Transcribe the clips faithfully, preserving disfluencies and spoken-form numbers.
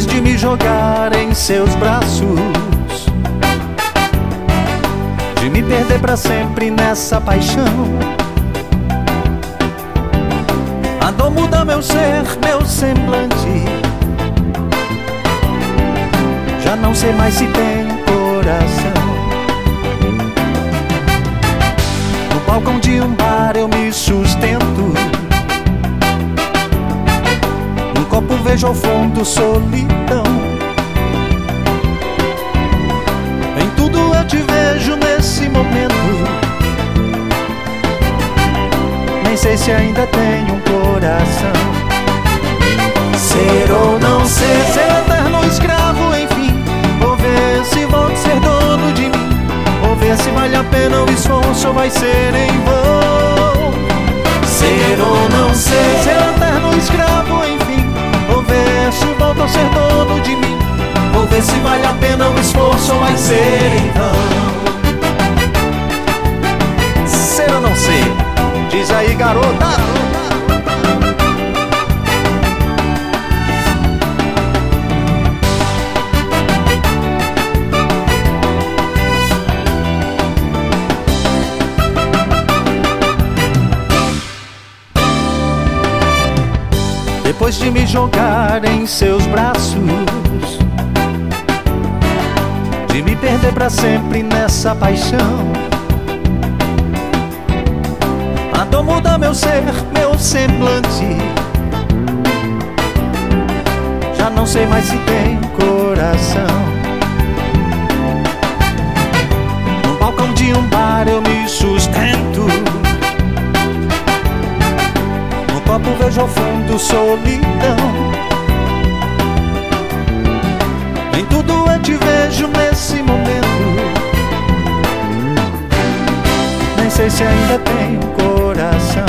Depois de me jogar em seus braços, de me perder pra sempre nessa paixão, a dor muda meu ser, meu semblante. Já não sei mais se tem coração. No balcão de um bar eu me sustento, num copo vejo ao fundo solidão. Em tudo eu te vejo nesse momento. Nem sei se ainda tenho um coração. Ser ou não ser, ser eterno escravo, enfim. Vou ver se vou ser dono de mim. Vou ver se vale a pena o esforço ou vai ser em vão. Ser ou não ser, ser eterno escravo, enfim. Vou ver se volto a ser dono de mim. Vou ver se vale a pena o esforço ou vai ser em vão. Ser ou não ser? Diz aí, garota. Depois de me jogar em seus braços, de me perder pra sempre nessa paixão, a dor muda meu ser, meu semblante. Já não sei mais se tem coração. No balcão de um bar eu me sustento, no copo vejo ao fundo solidão. Em tudo eu te vejo nesse momento. Nem sei se ainda tenho coração.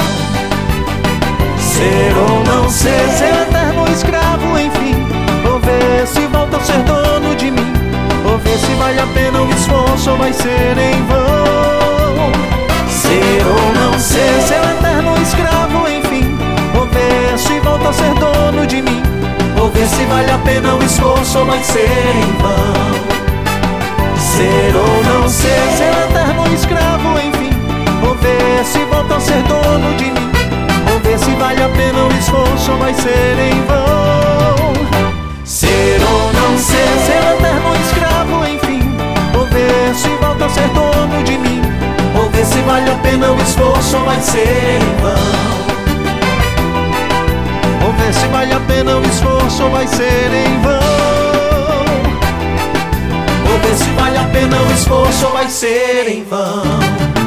Ser ou não ser, ser eterno escravo, enfim. Vou ver se volto a ser dono de mim. Vou ver se vale a pena o esforço ou vai ser em vão. Ser ou não ser, ser eterno escravo, enfim. Vou ver se volto a ser dono de mim. Vou ver se vale a pena o esforço ou vai ser em vão. Ser ou não ser, ser eterno escravo, enfim. Vou ver se volto a ser dono de mim. Vou ver se vale a pena o esforço ou vai ser em vão. Ser ou não ser, ser eterno escravo, enfim. Vou ver se volto a ser dono de mim. Vou ver se vale a pena o esforço ou vai ser em vão. Vou ver se vale a pena o esforço ou vai ser em vão. Vou ver se vale a pena o esforço ou vai ser em vão.